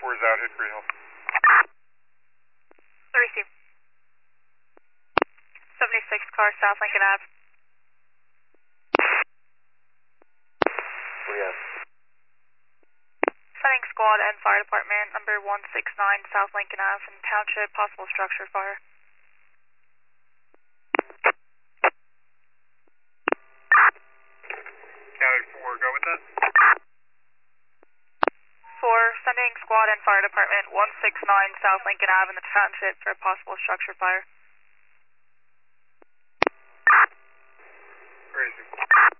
4 is out, Hickory Hill. Receive. 76 car, South Lincoln Ave. What do you have? Sending squad and fire department, number 169 South Lincoln Ave in Township, possible structure fire. County 4, go with that. 4, sending squad and fire department, 169 South Lincoln Ave in the Township for a possible structure fire. Crazy.